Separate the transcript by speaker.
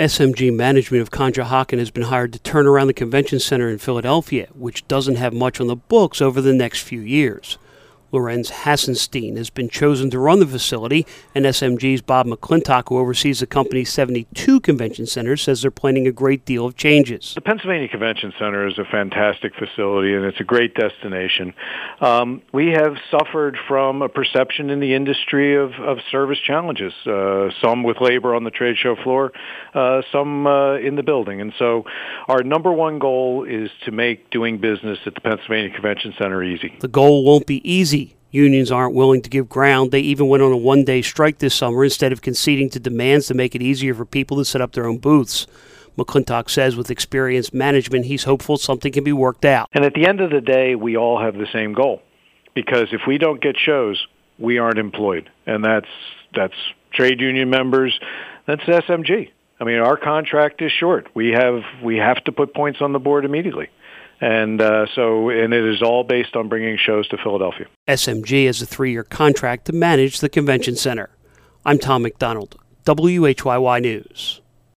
Speaker 1: SMG management of Conshohocken has been hired to turn around the convention center in Philadelphia, which doesn't have much on the books over the next few years. Lorenz Hassenstein has been chosen to run the facility, and SMG's Bob McClintock, who oversees the company's 72 convention centers, says they're planning a great deal of changes.
Speaker 2: The Pennsylvania Convention Center is a fantastic facility, and it's a great destination. We have suffered from a perception in the industry of service challenges, some with labor on the trade show floor, some in the building. And so our number one goal is to make doing business at the Pennsylvania Convention Center easy.
Speaker 1: The goal won't be easy. Unions aren't willing to give ground. They even went on a one-day strike this summer instead of conceding to demands to make it easier for people to set up their own booths. McClintock says with experienced management, he's hopeful something can be worked out.
Speaker 2: And at the end of the day, we all have the same goal. Because if we don't get shows, we aren't employed. And that's trade union members. That's SMG. I mean, our contract is short. We have to put points on the board immediately. And it is all based on bringing shows to Philadelphia.
Speaker 1: SMG has a 3-year contract to manage the convention center. I'm Tom McDonald, WHYY News.